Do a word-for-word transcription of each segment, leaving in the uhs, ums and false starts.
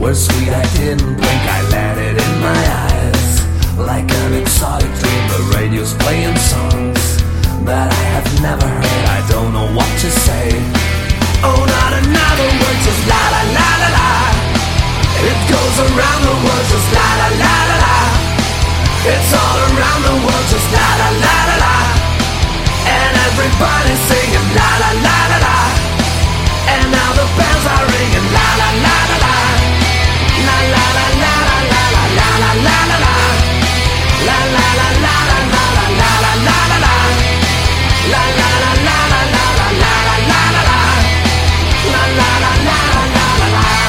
were sweet, I didn't blink, I let it in my eyes. Like an exotic dream, the radio's playing songs that I have never heard, I don't know what to say. Oh, not another word, just la la la la la. It goes around the world, just la la la la la. It's all around the world, just la la la la la. And everybody's singing la la la la la. And now the bells are ringing la la la la la. La la la la la la la la la la la. La la la la la la la la la la la. La la la la la la la la la la la la. La la la la la la la la.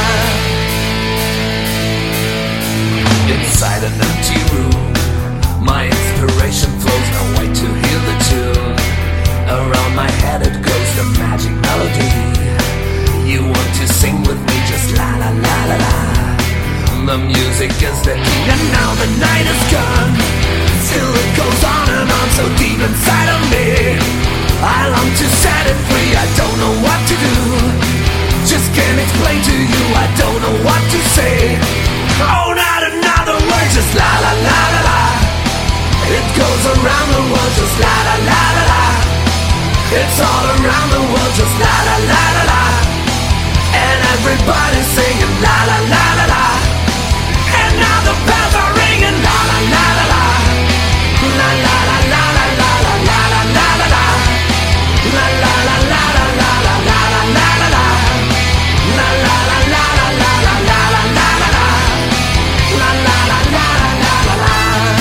Inside an empty room, my inspiration flows, no way to hear the tune. Around my head it goes, the magic melody. You want to sing with me, just la la la la la. The music is the key, and now the night is gone. Still it goes on and on, so deep inside of me. I long to set it free, I don't know what to do. Just can't explain to you, I don't know what to say. Oh, not another word, just la la la la la. It goes around the world, just la la la la la. It's all around the world, just la la la la la. And everybody's singing la la la la la. And now the bells are ringing la la la la la. La la la la la la la la la la la la. La la la la la la la la la la la la. La la la la la la la la la la la la. La la la la la la la.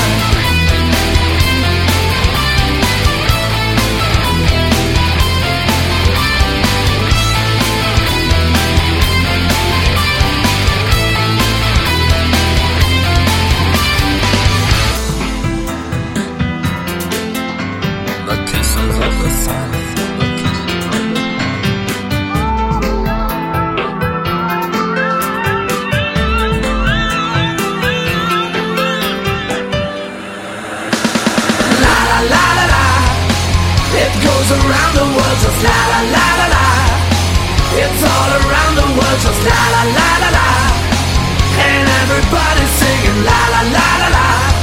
Around the world, just la la la la la. It's all around the world, just la la la la la. And everybody's singing la la la la la.